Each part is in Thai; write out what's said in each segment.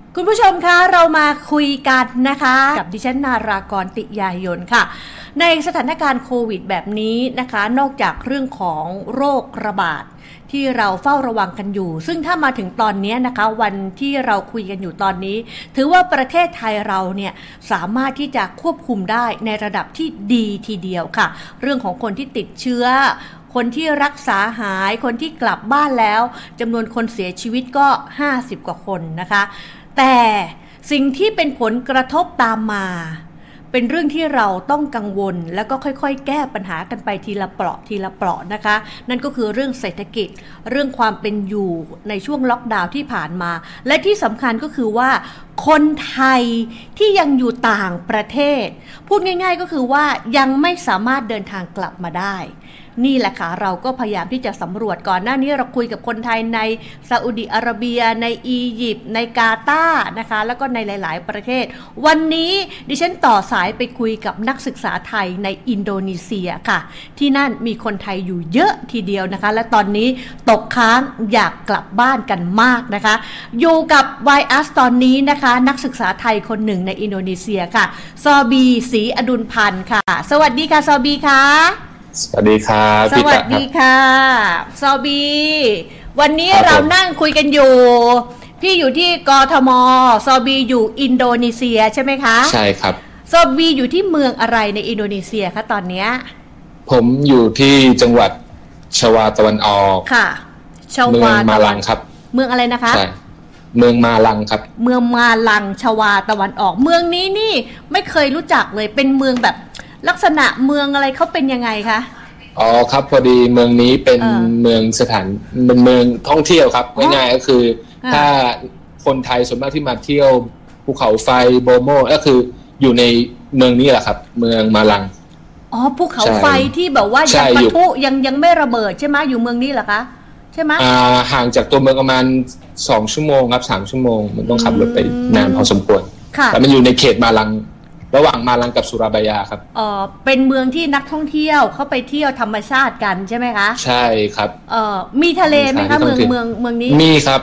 คุณผู้ชมคะเรามาคุยกันนะคะกับดิฉันนารากรติยายนค่ะในสถานการณ์โควิดแบบนี้นะคะนอกจากเรื่องของโรคระบาดที่เราเฝ้าระวังกันอยู่ซึ่งถ้ามาถึงตอนนี้นะคะวันที่เราคุยกันอยู่ตอนนี้ถือว่าประเทศไทยเราเนี่ยสามารถที่จะควบคุมได้ในระดับที่ดีทีเดียวค่ะเรื่องของคนที่ติดเชื้อคนที่รักษาหายคนที่กลับบ้านแล้วจำนวนคนเสียชีวิตก็50กว่าคนนะคะแต่สิ่งที่เป็นผลกระทบตามมาเป็นเรื่องที่เราต้องกังวลแล้วก็ค่อยๆแก้ปัญหากันไปทีละเปราะทีละเปราะนะคะนั่นก็คือเรื่องเศรษฐกิจเรื่องความเป็นอยู่ในช่วงล็อกดาวน์ที่ผ่านมาและที่สำคัญก็คือว่าคนไทยที่ยังอยู่ต่างประเทศพูดง่ายๆก็คือว่ายังไม่สามารถเดินทางกลับมาได้นี่แหละค่ะเราก็พยายามที่จะสำรวจก่อนหน้านี้เราคุยกับคนไทยในซาอุดิอาระเบียในอียิปต์ในกาตาร์นะคะแล้วก็ในหลายๆประเทศวันนี้ดิฉันต่อสายไปคุยกับนักศึกษาไทยในอินโดนีเซียค่ะที่นั่นมีคนไทยอยู่เยอะทีเดียวนะคะและตอนนี้ตกค้างอยากกลับบ้านกันมากนะคะอยู่กับ YS ตอนนี้นะคะนักศึกษาไทยคนหนึ่งในอินโดนีเซียค่ะซอบีศรีอดุลพันธ์ค่ะสวัสดีค่ะซอบีค่ะสวัสดีครับสวัสดีค่ะซอบีวันนี้เรานั่งคุยกันอยู่พี่อยู่ที่กทมซอบีอยู่อินโดนีเซียใช่ไหมคะใช่ครับซอบีอยู่ที่เมืองอะไรในอินโดนีเซียคะตอนนี้ผมอยู่ที่จังหวัดชวาตะวันออกค่ะชวามาลังครับเมืองอะไรนะคะใช่เมืองมาลังครับเมืองมาลังชวาตะวันออกเมืองนี้นี่ไม่เคยรู้จักเลยเป็นเมืองแบบลักษณะเมืองอะไรเขาเป็นยังไงคะอ๋อครับพอดีเมืองนี้เป็นเมืองเป็นเมืองท่องเที่ยวครับง่ายๆก็คือถ้าคนไทยส่วนมากที่มาเที่ยวภูเขาไฟโบโมก็คืออยู่ในเมืองนี้แหละครับเมืองมาลังอ๋อภูเขาไฟที่แบบว่ายังปะทุยังไม่ระเบิดใช่ไหมอยู่เมืองนี้เหรอคะใช่ไหมห่างจากตัวเมืองประมาณ2 ชั่วโมงครับ3 ชั่วโมงมันต้องขับรถไปนานพอสมควรแต่มันอยู่ในเขตมาลังระหว่างมาลังกับสุราบายาครับเป็นเมืองที่นักท่องเที่ยวเข้าไปเที่ยวธรรมชาติกันใช่ไหมคะใช่ครับมีทะเลไหมคะเมืองนี้มีครับ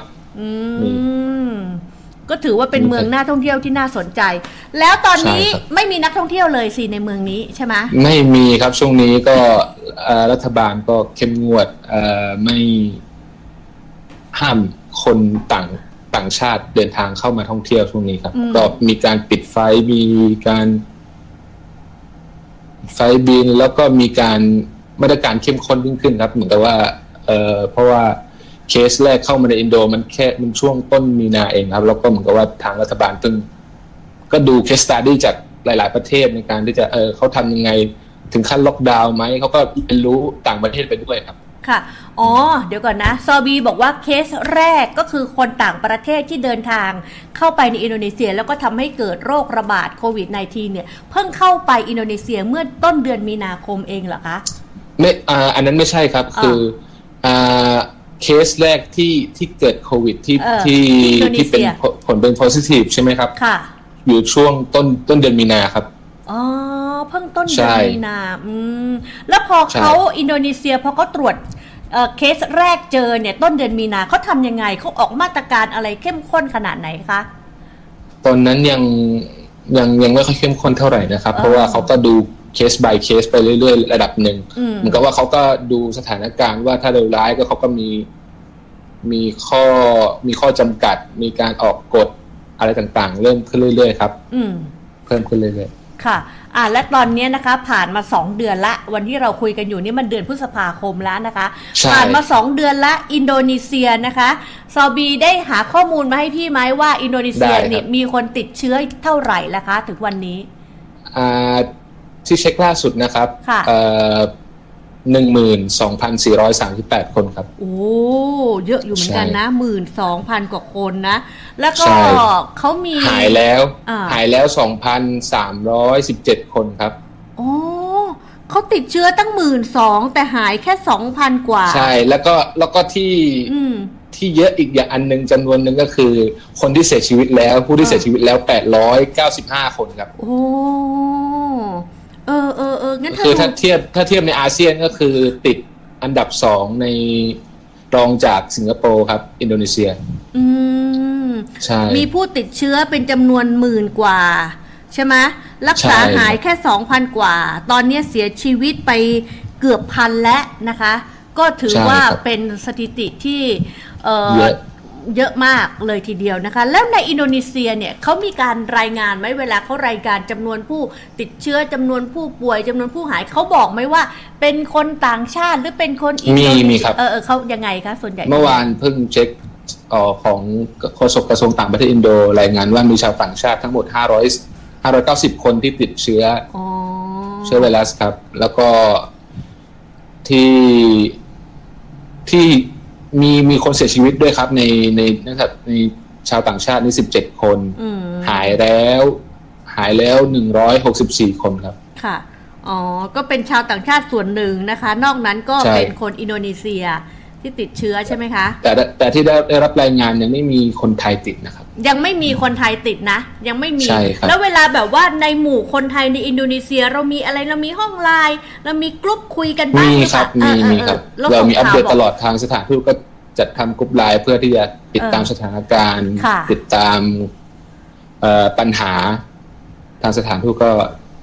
ก็ถือว่าเป็นเมืองน่าท่องเที่ยวที่น่าสนใจแล้วตอนนี้ไม่มีนักท่องเที่ยวเลยสิในเมืองนี้ใช่ไหมไม่มีครับช่วงนี้ก็รัฐบาลก็เข้มงวดไม่ห้ามคนต่างชาติเดินทางเข้ามาท่องเที่ยวช่วงนี้ครับก็มีการปิดไฟมีการไฟบินแล้วก็มีการมาตรการเข้มข้นยิ่งขึ้นครับเหมือนกับว่าเพราะว่าเคสแรกเข้ามาในอินโดมันช่วงต้นมีนาเองครับแล้วก็เหมือนกับว่าทางรัฐบาลก็ดูเคสสตั๊ดดี้จากหลายๆประเทศในการที่จะเขาทำยังไงถึงขั้นล็อกดาวน์ไหมเขาก็เรียนรู้ต่างประเทศไปด้วยครับค่ะอ๋อเดี๋ยวก่อนนะซอบีบอกว่าเคสแรกก็คือคนต่างประเทศที่เดินทางเข้าไปในอินโดนีเซียแล้วก็ทำให้เกิดโรคระบาดโควิด -19 เนี่ยเพิ่งเข้าไปอินโดนีเซียเมื่อต้นเดือนมีนาคมเองเหรอคะไม่อันนั้นไม่ใช่ครับคือเคสแรกที่เกิดโควิดที่เป็นผลเป็น positive ใช่ไหมครับค่ะอยู่ช่วงต้นเดือนมีนาครับอ๋อเพิ่งต้นเดือนมีนาแล้วพอเขาอินโดนีเซียพอเขาตรวจเคสแรกเจอเนี่ยต้นเดือนมีนาเขาทำยังไงเขาออกมาตรการอะไรเข้มข้นขนาดไหนคะตอนนั้นยังไม่ค่อยเข้มข้นเท่าไหร่นะครับเพราะว่าเขาก็ดูเคส by เคสไปเรื่อยๆระดับหนึ่งเหมือนกับว่าเขาก็ดูสถานการณ์ว่าถ้าเลวร้ายก็เขาก็มีข้อจำกัดมีการออกกฎอะไรต่างๆเริ่มขึ้นเรื่อยๆครับเพิ่มขึ้นเรื่อยๆค่ะและตอนนี้นะคะผ่านมา2 เดือนละวันที่เราคุยกันอยู่นี่มันเดือนพฤษภาคมแล้วนะคะผ่านมา2 เดือนละอินโดนีเซียนะคะซอบีได้หาข้อมูลมาให้พี่ไหมว่าอินโดนีเซียเนี่ยมีคนติดเชื้อเท่าไหร่ละคะถึงวันนี้ที่เช็คล่าสุดนะครับ12,438 คนครับโอ้เยอะอยู่เหมือนกันนะ 12,000 กว่าคนนะแล้วก็เขามีหายแล้ว 2,317 คนครับโอ้เขาติดเชื้อตั้ง 12,000 แต่หายแค่ 2,000 กว่าใช่แล้วก็ที่เยอะอีกอย่างอันนึงจำนวนนึงก็คือคนที่เสียชีวิตแล้วผู้ที่เสียชีวิตแล้ว895 คนครับโอ้งั้นคือถ้าเทียบในอาเซียนก็คือติดอันดับ2ในรองจากสิงคโปร์ครับอินโดนีเซียมีผู้ติดเชื้อเป็นจำนวนหมื่นกว่าใช่ไหมรักษาหายแค่ 2,000 กว่าตอนนี้เสียชีวิตไปเกือบพันแล้วนะคะก็ถือว่าเป็นสถิติที่เยอะมากเลยทีเดียวนะคะแล้วในอินโดนีเซียเนี่ยเขามีการรายงานไหมเวลาเขารายการจำนวนผู้ติดเชื้อจำนวนผู้ป่วยจำนวนผู้หายเขาบอกไหมว่าเป็นคนต่างชาติหรือเป็นคนอินโดนีเซียมีครับเขายังไงคะส่วนใหญ่เมื่อวานเพิ่งเช็คของโฆษกกระทรวงต่างประเทศอินโดรายงานว่ามีชาวต่างชาติทั้งหมด590 คนที่ติดเชื้อไวรัสครับแล้วก็ที่มีคนเสียชีวิตด้วยครับในชาวต่างชาตินี่17 คนหายแล้ว164 คนครับค่ะก็เป็นชาวต่างชาติส่วนหนึ่งนะคะนอกนั้นก็เป็นคนอินโดนีเซียที่ติดเชื้อใช่ไหมคะแต่ที่ได้รับรายงานยังไม่มีคนไทยติดนะครับยังไม่มีคนไทยติดนะยังไม่มีแล้วเวลาแบบว่าในหมู่คนไทยในอินโดนีเซียเรามีอะไรเรามีห้องไลน์เรามีกลุ่มคุยกันบ้างไหมครับมีครับเรามีอัปเดตตลอดทางสถานทูตก็จัดทำกลุ่มไลน์เพื่อที่จะติดตามสถานการณ์ติดตามปัญหาทางสถานทูตก็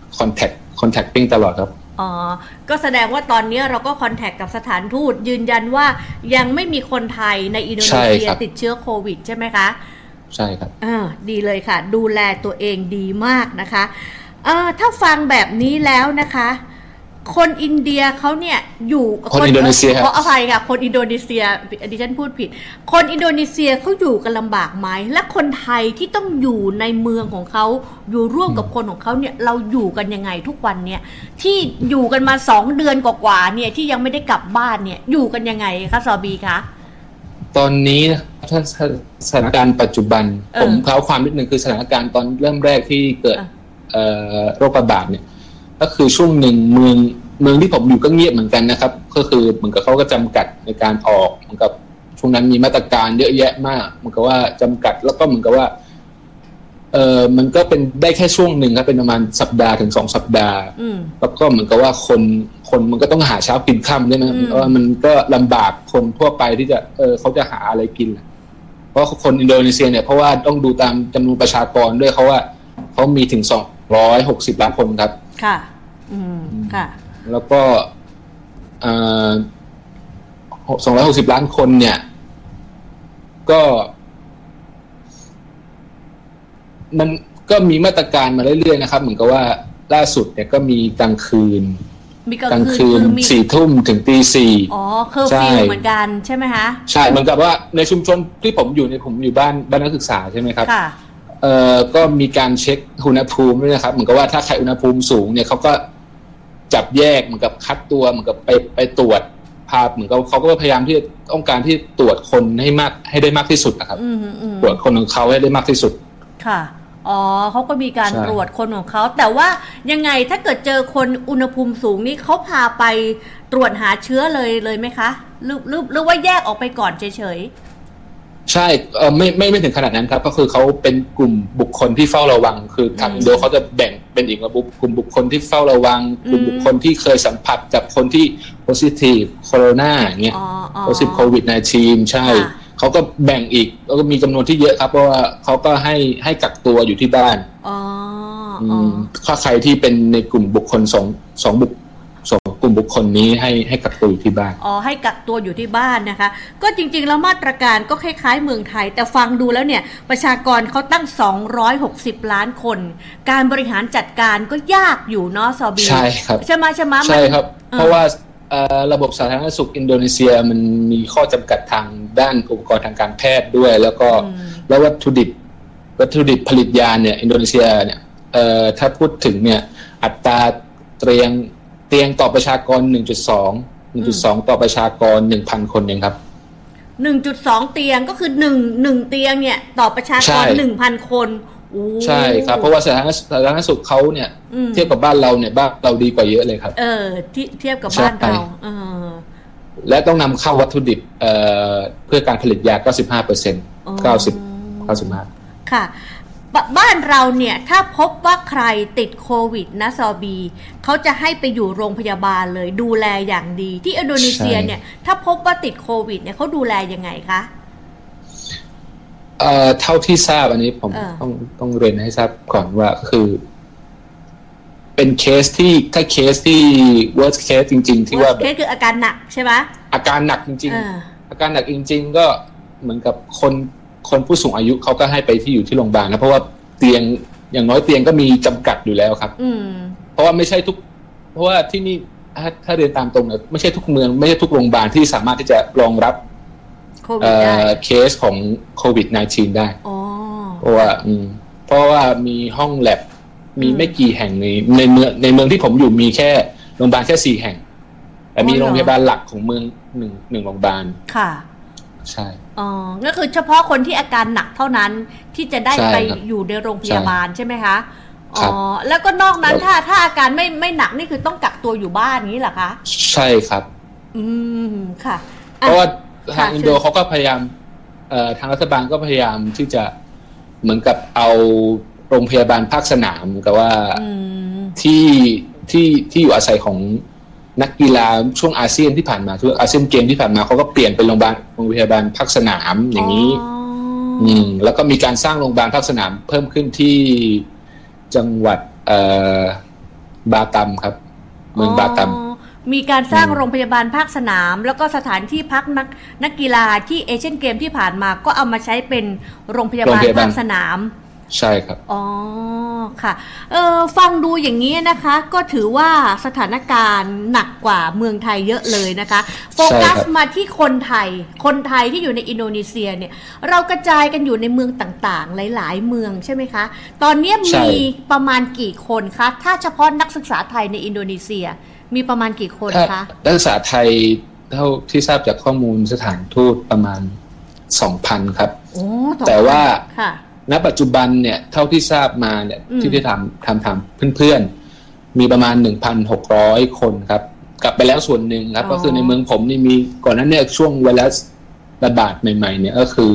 contacting ตลอดครับก็แสดงว่าตอนนี้เราก็คอนแทคกับสถานทูตยืนยันว่ายังไม่มีคนไทยในอินโดนีเซียติดเชื้อโควิดใช่ไหมคะใช่ครับดีเลยค่ะดูแลตัวเองดีมากนะคะถ้าฟังแบบนี้แล้วนะคะคนอินเดียเขาเนี่ยอยู่คนอินโดนีเซียขออภัยค่ะคนอินโดนีเซียดิฉันพูดผิดคนอินโดนีเซียเขาอยู่กันลำบากไหมและคนไทยที่ต้องอยู่ในเมืองของเขาอยู่ร่วมกับคนของเขาเนี่ยเราอยู่กันยังไงทุกวันเนี่ยที่อยู่กันมา2 เดือนกว่าๆเนี่ยที่ยังไม่ได้กลับบ้านเนี่ยอยู่กันยังไงคะซอบีคะตอนนี้ถ้าสถานการณ์ปัจจุบันผมเท้าความนิดนึงคือสถานการณ์ตอนเริ่มแรกที่เกิดโรคระบาดเนี่ยก็คือช่วงหนึ่งเมืองที่ผมอยู่ก็เงียบเหมือนกันนะครับก็คือเหมือนกับเขาก็จำกัดในการออกเหมือนกับช่วงนั้นมีมาตรการเยอะแยะมากเหมือนกับว่าจำกัดแล้วก็เหมือนกับว่ามันก็เป็นได้แค่ช่วงหนึ่งครับเป็นประมาณสัปดาห์ถึง2 สัปดาห์แล้วก็เหมือนกับว่าคนมันก็ต้องหาเช้ากินค่ำใช่ไหมว่ามันก็ลำบากคนทั่วไปที่จะเขาจะหาอะไรกินเพราะคนอินโดนีเซียเนี่ยเพราะว่าต้องดูตามจำนวนประชากรด้วยเขาว่าเขามีถึง260 ล้านคนครับค่ะค่ะแล้วก็260 ล้านคนเนี่ยก็มันก็มีมาตรการมาเรื่อยๆนะครับเหมือนกับว่าล่าสุดเนี่ยก็มีกลางคืน4 ทุ่มถึงตี 4 เคอร์ฟิวเหมือนกันใช่ไหมคะใช่เหมือนกับว่าในชุมชนที่ผมอยู่เนี่ยผมอยู่บ้านนักศึกษาใช่ไหมครับค่ะก็มีการเช็คอุณหภูมิด้วยนะครับเหมือนกับว่าถ้าใครอุณหภูมิสูงเนี่ยเขาก็จับแยกเหมือนกับคัดตัวเหมือนกับไปตรวจภาพเหมือนกับเขาก็พยายามที่ต้องการที่ตรวจคนให้ได้มากที่สุดนะครับตรวจคนของเขาให้ได้มากที่สุดค่ะเขาก็มีการตรวจคนของเขาแต่ว่ายังไงถ้าเกิดเจอคนอุณหภูมิสูงนี่เขาพาไปตรวจหาเชื้อเลยไหมคะหรือว่าแยกออกไปก่อนเฉยใช่ไม่ถึงขนาดนั้นครับก็คือเขาเป็นกลุ่มบุคคลที่เฝ้าระวังคือทางอินโดเขาจะแบ่งเป็นอีกระบบกลุ่มบุคคลที่เฝ้าระวังกลุ่มบุคคลที่เคยสัมผัสกับคนที่ positive โคโรนาอย่างเงี้ย positive COVID 19ใช่เขาก็แบ่งอีกแล้วก็มีจำนวนที่เยอะครับเพราะว่าเขาก็ให้กักตัวอยู่ที่บ้านถ้าใครที่เป็นในกลุ่มบุคคลสองกลุ่มบุคคลนี้ให้กักตัวอยู่ที่บ้านให้กักตัวอยู่ที่บ้านนะคะก็จริงๆแล้วมาตรการก็คล้ายๆเมืองไทยแต่ฟังดูแล้วเนี่ยประชากรเขาตั้ง260 ล้านคนการบริหารจัดการก็ยากอยู่เนาะซอบีใช่ครับใช่ไหมใช่ครับเพราะว่าระบบสาธารณสุขอินโดนีเซียมันมีข้อจำกัดทางด้านอุปกรณ์ทางการแพทย์ด้วยแล้ววัตถุดิบผลิตยาเนี่ยอินโดนีเซียเนี่ยถ้าพูดถึงเนี่ยอัตราเตียงต่อประชากร 1.2 ต่อประชากร 1,000 คนเองครับ 1.2 เตียงก็คือ1เตียงเนี่ยต่อประชากร 1,000 คนใช่ครับเพราะว่าสาธารณสุขเขาเนี่ยเทียบกับบ้านเราเนี่ยบ้านเราดีกว่าเยอะเลยครับเทียบกับบ้านเราและต้องนำเข้าวัตถุดิบเพื่อการผลิตยา 95% ค่ะบ้านเราเนี่ยถ้าพบว่าใครติดโควิดนะซอบีเขาจะให้ไปอยู่โรงพยาบาลเลยดูแลอย่างดีที่อินโดนีเซียเนี่ยถ้าพบว่าติดโควิดเนี่ยเขาดูแลยังไงคะใช่ถ้าพบว่าใครติดโควิดนะซอบีเขาจะให้ไปอยู่โรงพยาบาลเลยดูแลอย่างดีที่อินโดนีเซียเนี่ยถ้าพบว่าติดโควิดเนี่ยเขาดูแลยังไงคะใช่เท่าที่ทราบอันนี้ผมต้องเรียนให้ทราบก่อนว่าคือเป็นเคสที่ถ้าเคสที่ worst case จริงๆที่ว่า worst case คืออาการหนักใช่ไหมอาการหนักจริงๆอาการหนักจริงๆก็เหมือนกับคนผู้สูงอายุเขาก็ให้ไปที่อยู่ที่โรงพยาบาลนะเพราะว่าเตียงอย่างน้อยเตียงก็มีจำกัดอยู่แล้วครับเพราะว่าไม่ใช่ทุกเพราะว่าที่นี่ถ้าเรียนตามตรงเนี่ยไม่ใช่ทุกเมืองไม่ใช่ทุกโรงพยาบาลที่สามารถที่จะรองรับเคสของโควิด -19 ได้เพราะว่ามีห้องแลบมีไม่กี่แห่งในเมืองที่ผมอยู่มีแค่โรงพยาบาลแค่4แห่งแต่มีโรงพยาบาลหลักของเมืองหนึ่งโรงพยาบาลค่ะใช่ก็คือเฉพาะคนที่อาการหนักเท่านั้นที่จะได้ไปอยู่ในโรงพยาบาลใช่ไหมคะแล้วก็นอกนั้นถ้าอาการไม่หนักนี่คือต้องกักตัวอยู่บ้านนี้เหรอคะใช่ครับค่ะเพราะว่าทางอินโดเขาก็พยายามทางรัฐบาลก็พยายามที่จะเหมือนกับเอาโรงพยาบาลภาคสนามกับว่าที่อยู่อาศัยของนักกีฬาช่วงอาเซียนที่ผ่านมาช่วงอาเซียนเกมที่ผ่านมาเขาก็เปลี่ยนเป็นโรงพยาบาลภาคสนามอย่างนี้แล้วก็มีการสร้างโรงพยาบาลภาคสนามเพิ่มขึ้นที่จังหวัดบาตัมครับเมืองบาตัมมีการสร้างโรงพยาบาลภาคสนามแล้วก็สถานที่พักนักกีฬาที่เอเชียนเกมที่ผ่านมาก็เอามาใช้เป็นโรงพยาบาลภาคสนามใช่ครับค่ะฟังดูอย่างนี้นะคะก็ถือว่าสถานการณ์หนักกว่าเมืองไทยเยอะเลยนะคะโฟกัสมาที่คนไทยที่อยู่ในอินโดนีเซียเนี่ยเรากระจายกันอยู่ในเมืองต่างๆหลายๆเมืองใช่ไหมคะตอนนี้มีประมาณกี่คนคะถ้าเฉพาะนักศึกษาไทยในอินโดนีเซียมีประมาณกี่คนคะนักศึกษาไทยเท่าที่ทราบจากข้อมูลสถานทูตประมาณ 2,000 ครับแต่ว่าณปัจจุบันเนี่ยเท่าที่ทราบมาเนี่ยที่ได้ทำเพื่อนๆมีประมาณ 1,600 คนครับกลับไปแล้วส่วนหนึ่งครับก็คือในเมืองผมนี่มีก่อนนั้นเนี่ยช่วงไวรัสระบาดใหม่ๆเนี่ยก็คือ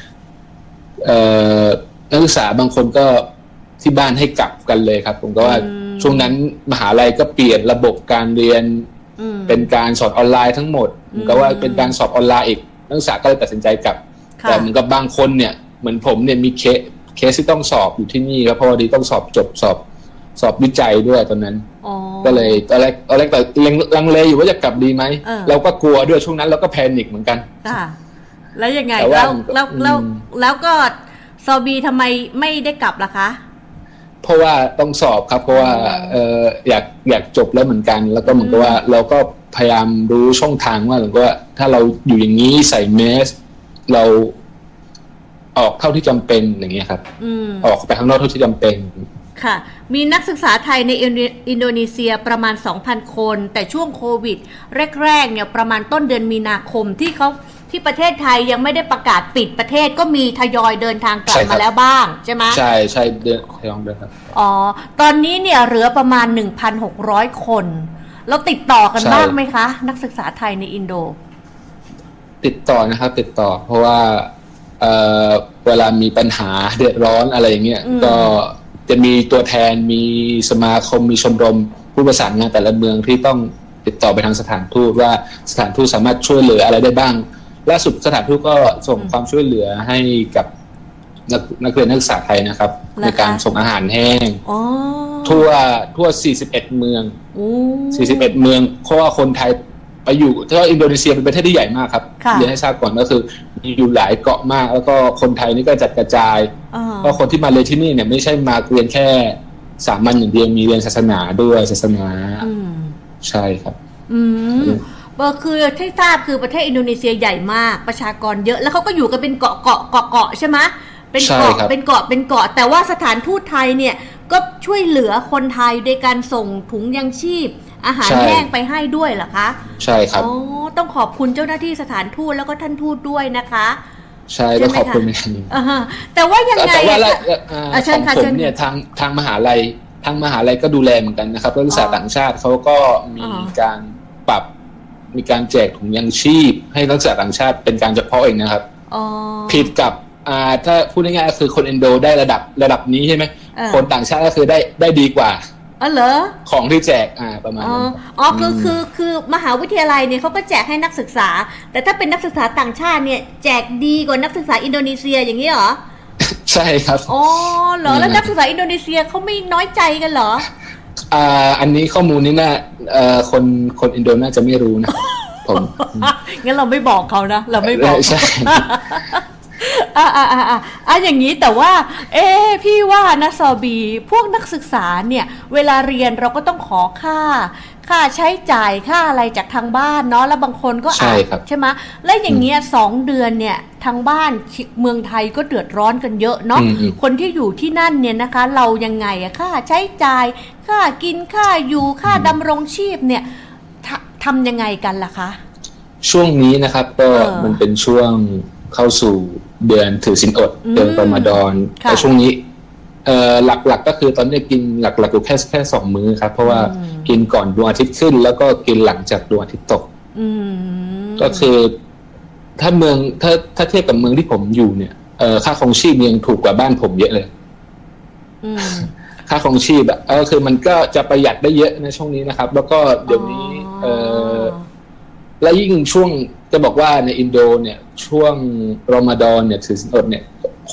นักศึกษาบางคนก็ที่บ้านให้กลับกันเลยครับผมก็ว่าช่วงนั้นมหาลัยก็เปลี่ยนระบบการเรียนเป็นการสอนออนไลน์ทั้งหมดผมก็ว่าเป็นการสอบออนไลน์อีกนักศึกษาก็เลยตัดสินใจกลับแต่เหมือนกับบางคนเนี่ยเหมือนผมเนี่ยมีเคสที่ต้องสอบอยู่ที่นี่ครับเพราะว่าดีต้องสอบจบสอบวิจัยด้วยตอนนั้นก็เลยตอนแรกแต่ลังเลอยู่ว่าจะกลับดีไหมเราก็กลัวด้วยช่วงนั้นเราก็แพนิคเหมือนกันแล้วยังไงแล้วก็ซอบีทำไมไม่ได้กลับล่ะคะเพราะว่าต้องสอบครับเพราะว่าอยากจบแล้วเหมือนกันแล้วก็เหมือนกับว่าเราก็พยายามรู้ช่องทางว่าเหมือนกับว่าถ้าเราอยู่อย่างนี้ใส่แมสเราออกเท่าที่จำเป็นอย่างเงี้ยครับออกไปข้างนอกเท่าที่จำเป็นค่ะมีนักศึกษาไทยในอินโดนีเซียประมาณ 2,000 คนแต่ช่วงโควิดแรกๆเนี่ยประมาณต้นเดือนมีนาคมที่ประเทศไทยยังไม่ได้ประกาศปิดประเทศก็มีทยอยเดินทางกลับมาแล้วบ้างใช่ไหมใช่ทยอยเดินครับตอนนี้เนี่ยเหลือประมาณ 1,600 คนเราติดต่อกันบ้างไหมคะนักศึกษาไทยในอินโดติดต่อนะครับติดต่อเพราะว่าเวลามีปัญหาเดือดร้อนอะไรอย่างเงี้ยก็จะมีตัวแทนมีสมาคมมีชมรมผู้ประสานงานแต่ละเมืองที่ต้องติดต่อไปทางสถานทูตว่าสถานทูตสามารถช่วยเหลืออะไรได้บ้างล่าสุดสถานทูตก็ส่งความช่วยเหลือให้กับนักเรียนนักศึกษาไทยนะครับในการส่งอาหารแห้งทั่ว41เมือง41เมืองเพราะว่าคนไทยไปอยู่เพราะอินโดนีเซียเป็นประเทศที่ใหญ่มากครับเรียนให้ทราบก่อนก็คือมีอยู่หลายเกาะมากแล้วก็คนไทยนี่ก็จัดกระจายเพราะคนที่มาเรียนที่นี่เนี่ยไม่ใช่มาเรียนแค่สามัญอย่างเดียวมีเรียนศาสนาด้วยศาสนาใช่ครับคือที่ทราบคือประเทศอินโดนีเซียใหญ่มากประชากรเยอะแล้วเขาก็อยู่กันเป็นเกาะใช่ไหมเป็นเกาะแต่ว่าสถานทูตไทยเนี่ยก็ช่วยเหลือคนไทยโดยการส่งถุงยังชีพอาหารแห้งไปให้ด้วยเหรอคะใช่ครับต้องขอบคุณเจ้าหน้าที่สถานทูตแล้วก็ท่านทูตด้วยนะคะใช่ต้องขอบคุณแต่ว่ายังไงแต่ว่าของผมเนี่ยทางมหาลัยก็ดูแลเหมือนกันนะครับนักศึกษาต่างชาติเขาก็มีการปรับมีการแจกถุงยังชีพให้นักศึกษาต่างชาติเป็นการเฉพาะเองนะครับผิดกับถ้าพูดง่ายๆคือคนอินโดได้ระดับนี้ใช่ไหมคนต่างชาติก็คือได้ดีกว่าอ๋อเหรอของที่แจกประมาณนั้นคือมหาวิทยาลัยเนี่ยเขาก็แจกให้นักศึกษาแต่ถ้าเป็นนักศึกษาต่างชาติเนี่ยแจกดีกว่านักศึกษาอินโดนีเซียอย่างนี้เหรอใช่ครับอ๋อเหรอแล้วนักศึกษาอินโดนีเซียเขาไม่น้อยใจกันเหรออันนี้ข้อมูลนี้น่าคนอินโดน่าจะไม่รู้นะผมงั้นเราไม่บอกเขานะเราไม่บอกใช่อย่างนี้แต่ว่าพี่ว่านะซอบีพวกนักศึกษาเนี่ยเวลาเรียนเราก็ต้องขอค่าใช้จ่ายค่าอะไรจากทางบ้านเนาะแล้วบางคนก็ใช่ไหมแล้วอย่างเงี้ย2 เดือนเนี่ยทางบ้านเมืองไทยก็เดือดร้อนกันเยอะเนาะคนที่อยู่ที่นั่นเนี่ยนะคะเรายังไงค่าใช้จ่ายค่ากินค่าอยู่ค่าดำรงชีพเนี่ยทำยังไงกันล่ะคะช่วงนี้นะครับก็มันเป็นช่วงเข้าสู่เดือนถือศีลอดเดือนรอมฎอนแต่ช่วงนี้หลักๆก็คือตอนนี้กินหลักๆอยู่แค่2 มื้อครับเพราะว่ากินก่อนดวงอาทิตย์ขึ้นแล้วก็กินหลังจากดวงอาทิตย์ตกก็คือถ้าเทียบกับเมืองที่ผมอยู่เนี่ยค่าครองชีพยังถูกกว่าบ้านผมเยอะเลยค่าครองชีพคือมันก็จะประหยัดได้เยอะในช่วงนี้นะครับแล้วก็เดี๋ยวนี้และยิ่งช่วงจะบอกว่าในอินโดเนี่ยช่วงรอมฎอนเนี่ยถือศีลอดเนี่ย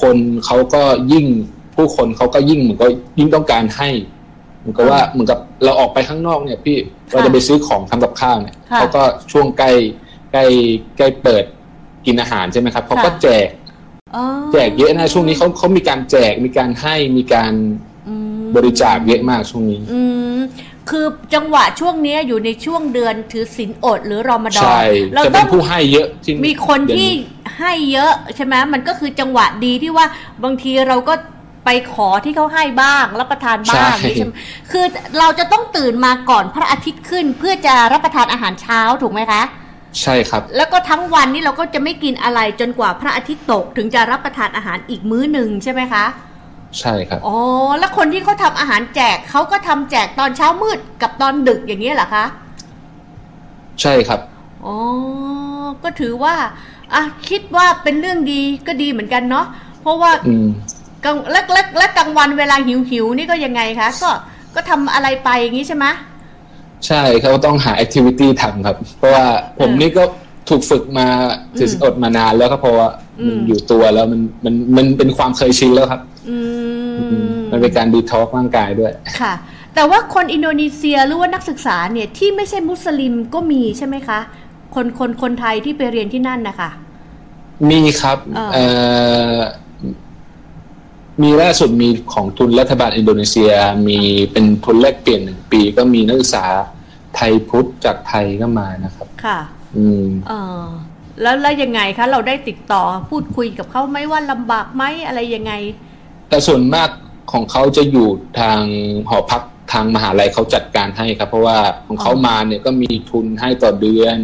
ผู้คนเขาก็ยิ่งเหมือนก็ยิ่งต้องการให้เหมือนกับว่าเหมือนกับเราออกไปข้างนอกเนี่ยพี่เราจะไปซื้อของทำกับข้าวเนี่ยเขาก็ช่วงใกล้เปิดกินอาหารใช่ไหมครับเขาก็แจกเยอะนะช่วงนี้เขามีการแจกมีการให้มีการบริจาคเยอะมากช่วงนี้คือจังหวะช่วงนี้อยู่ในช่วงเดือนถือศีลอดหรือรอมฎอนเราจะเป็นผู้ให้เยอะมีคนที่ให้เยอะใช่ไหมมันก็คือจังหวะดีที่ว่าบางทีเราก็ไปขอที่เขาให้บ้างรับประทานบ้างใช่ไหมคือเราจะต้องตื่นมาก่อนพระอาทิตย์ขึ้นเพื่อจะรับประทานอาหารเช้าถูกไหมคะใช่ครับแล้วก็ทั้งวันนี้เราก็จะไม่กินอะไรจนกว่าพระอาทิตย์ตกถึงจะรับประทานอาหารอีกมื้อนึงใช่ไหมคะใช่ครับอ๋อแล้วคนที่เขาทำอาหารแจกเขาก็ทำแจกตอนเช้ามืดกับตอนดึกอย่างนี้เหรอคะใช่ครับอ๋อก็ถือว่าคิดว่าเป็นเรื่องดีก็ดีเหมือนกันเนาะเพราะว่าและกลางวันเวลาหิวนี่ก็ยังไงคะก็ทำอะไรไปอย่างนี้ใช่ไหมใช่เขาต้องหาแอคทิวิตี้ทำครับเพราะว่าผมนี่ก็ถูกฝึกมาถือศีลอดมานานแล้วก็เพราะว่ามันอยู่ตัวแล้วมันเป็นความเคยชินแล้วครับมันเป็นการดีท็อกซ์ร่างกายด้วยค่ะแต่ว่าคนอินโดนีเซียหรือว่านักศึกษาเนี่ยที่ไม่ใช่มุสลิมก็มีใช่ไหมคะคนไทยที่ไปเรียนที่นั่นนะคะมีครับมีล่าสุดมีของทุนรัฐบาลอินโดนีเซียมีเป็นทุนแลกเปลี่ยน1 ปีก็มีนักศึกษาไทยพุทธจากไทยก็มานะครับค่ะแล้วยังไงคะเราได้ติดต่อพูดคุยกับเขาไหมว่าลำบากไหมอะไรยังไงแต่ส่วนมากของเขาจะอยู่ทางหอพักทางมหาลัยเขาจัดการให้ครับเพราะว่าของเขามาเนี่ยก็มีทุนให้ต่อเดือน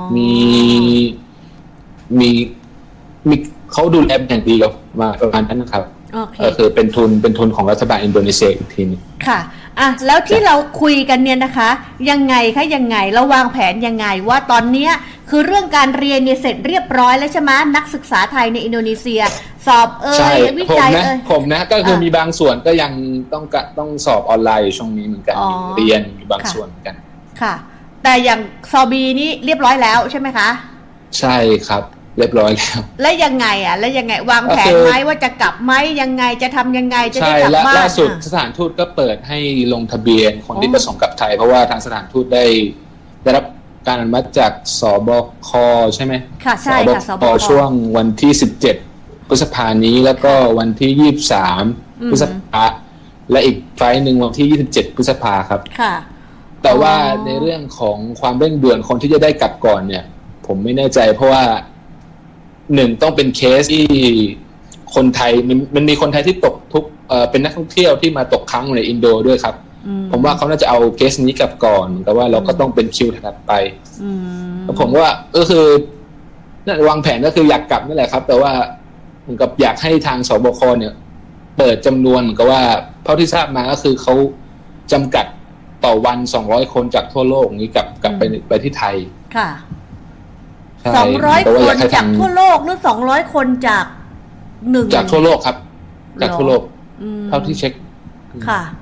มีเขาดูแลอย่างดีกับมาประมาณนั้นนะครับคือเป็นทุนของรัฐบาลอินโดนีเซียอีกทีนึงค่ะแล้วที่เราคุยกันเนี่ยนะคะยังไงเราวางแผนยังไงว่าตอนนี้คือเรื่องการเรียนเนี่ยเสร็จเรียบร้อยแล้วใช่ไหมนักศึกษาไทยในอินโดนีเซียสอบวิจัยผมนะก็คือมีบางส่วนก็ยังต้องสอบออนไลน์ช่วงนี้เหมือนกันเรียนอยู่บางส่วนเหมือนกันค่ะแต่อย่างซอบีนี่เรียบร้อยแล้วใช่ไหมคะใช่ครับเรียบร้อยแล้วยังไงวางแผนไหมว่าจะกลับไหมยังไงจะทำยังไงจะได้กลับบ้านล่าสุดสถานทูตก็เปิดให้ลงทะเบียนคนที่ประสงค์กลับไทยเพราะว่าทางสถานทูตได้รับการอนุมัติจากสบคใช่ไหมค่ะใช่ค่ะสบคช่วงวันที่17 พฤษภาคมนี้แล้วก็วันที่23 พฤษภาคมและอีกไฟล์นึงวันที่27 พฤษภาคมครับค่ะแต่ว่าในเรื่องของความเร่งด่วนคนที่จะได้กลับก่อนเนี่ยผมไม่แน่ใจเพราะว่า1ต้องเป็นเคสที่คนไทยมันมีคนไทยที่ตกทุกเป็นนักท่องเที่ยวที่มาตกค้างในอินโดด้วยครับผมว่าเขาน่าจะเอาเคสนี้กลับก่อนแต่ว่าเราก็ต้องเป็นคิวถัดไปผมว่าก็คือวางแผนก็คืออยากกลับนั่นแหละครับแต่ว่าเหมือนกับอยากให้ทางสบคเนี่ยเปิดจำนวนเหมือนกับว่าเท่าที่ทราบมาก็คือเขาจำกัดต่อวัน200 คนจากทั่วโลกนี้กลับไปที่ไทยค่ะ200 คนจากทั่วโลกหรือ200 คนจากจากทั่วโลกครับจากทั่วโลกเท่าที่เช็คค่ะ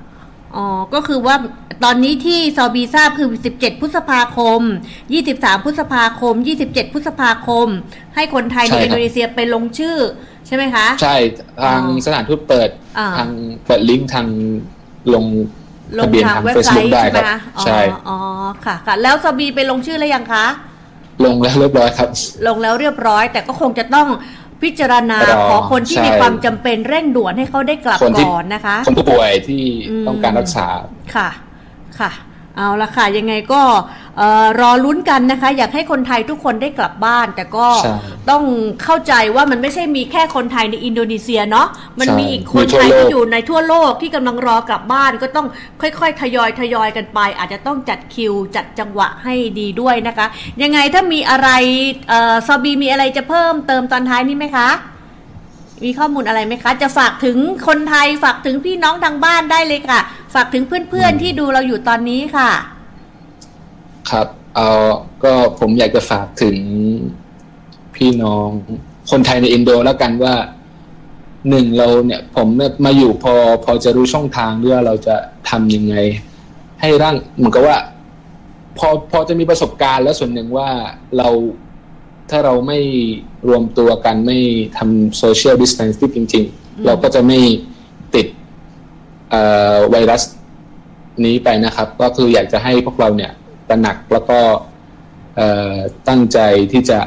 อ๋อก็คือว่าตอนนี้ที่ซอบีทราบคือ17พฤษภาคม23พฤษภาคม27พฤษภาคมให้คนไทยในอินโดนีเซียไปลงชื่อใช่ไหมคะใช่ทางสถานทูตเปิดทางเปิดลิงก์ทางลงทะเบียนทาง Facebook ได้ครับใช่อ๋อค่ะค่ะแล้วซอบีไปลงชื่อแล้วยังคะลงแล้วเรียบร้อยครับลงแล้วเรียบร้อยแต่ก็คงจะต้องพิจารณาขอคนที่มีความจำเป็นเร่งด่วนให้เขาได้กลับก่อนนะคะคนผู้ป่วยที่ต้องการรักษาค่ะค่ะเอาละค่ะยังไงก็รอลุ้นกันนะคะอยากให้คนไทยทุกคนได้กลับบ้านแต่ก็ต้องเข้าใจว่ามันไม่ใช่มีแค่คนไทยในอินโดนีเซียเนาะมันมีอีกคนไทยที่อยู่ในทั่วโลกที่กำลังรอกลับบ้านก็ต้องค่อยๆทยอยกันไปอาจจะต้องจัดคิวจัดจังหวะให้ดีด้วยนะคะยังไงถ้ามีอะไรซอบีมีอะไรจะเพิ่มเติมตอนท้ายนี้ไหมคะมีข้อมูลอะไรไหมคะจะฝากถึงคนไทยฝากถึงพี่น้องทางบ้านได้เลยค่ะฝากถึงเพื่อนๆที่ดูเราอยู่ตอนนี้ค่ะครับก็ผมอยากจะฝากถึงพี่น้องคนไทยในอินโดแล้วกันว่าหนึ่งเราเนี่ยผมมาอยู่พอจะรู้ช่องทางว่าเราจะทำยังไงให้เหมือนกับว่าพอจะมีประสบการณ์แล้วส่วนหนึ่งว่าถ้าเราไม่รวมตัวกันไม่ทำโซเชียลดิสแทนซิ่งจริงๆเราก็จะไม่ติดไวรัสนี้ไปนะครับก็คืออยากจะให้พวกเราเนี่ยตระหนักแล้วก็ตั้งใจที่จะ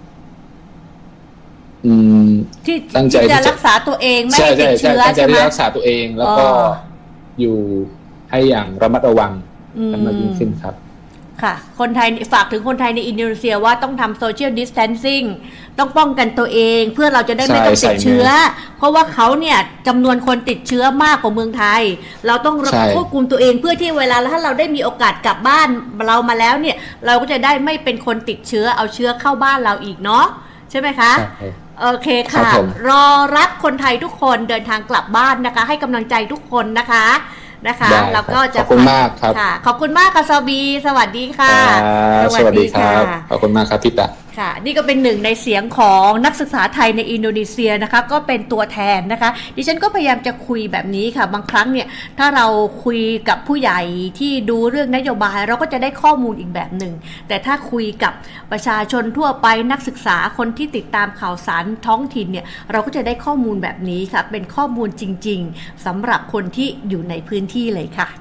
ตั้งใจที่จะรักษาตัวเองไม่ให้ติดเชื้อตั้งใจที่จะรักษาตัวเองแล้วก็อยู่ให้อย่างระมัดระวังมากยิ่งขึ้นครับค่ะคนไทยฝากถึงคนไทยในอินโดนีเซียว่าต้องทำโซเชียลดิสแทนซิ่งต้องป้องกันตัวเองเพื่อเราจะได้ไม่ต้องติดเชื้อเพราะว่าเขาเนี่ยจำนวนคนติดเชื้อมากกว่าเมืองไทยเราต้องควบคุมตัวเองเพื่อที่เวลาถ้าเราได้มีโอกาสกลับบ้านเรามาแล้วเนี่ยเราก็จะได้ไม่เป็นคนติดเชื้อเอาเชื้อเข้าบ้านเราอีกเนาะใช่ไหมคะโอเคค่ะรอรับคนไทยทุกคนเดินทางกลับบ้านนะคะให้กำลังใจทุกคนนะคะแล้วก็จะขอบคุณมากครับขอบคุณมากค่ะซอบีสวัสดีค่ะสวัสดีครับขอบคุณมากครับพี่ตาค่ะนี่ก็เป็นหนึ่งในเสียงของนักศึกษาไทยในอินโดนีเซียนะคะก็เป็นตัวแทนนะคะดิฉันก็พยายามจะคุยแบบนี้ค่ะบางครั้งเนี่ยถ้าเราคุยกับผู้ใหญ่ที่ดูเรื่องนโยบายเราก็จะได้ข้อมูลอีกแบบหนึ่งแต่ถ้าคุยกับประชาชนทั่วไปนักศึกษาคนที่ติดตามข่าวสารท้องถิ่นเนี่ยเราก็จะได้ข้อมูลแบบนี้ค่ะเป็นข้อมูลจริงๆสำหรับคนที่อยู่ในพื้นที่เลยค่ะ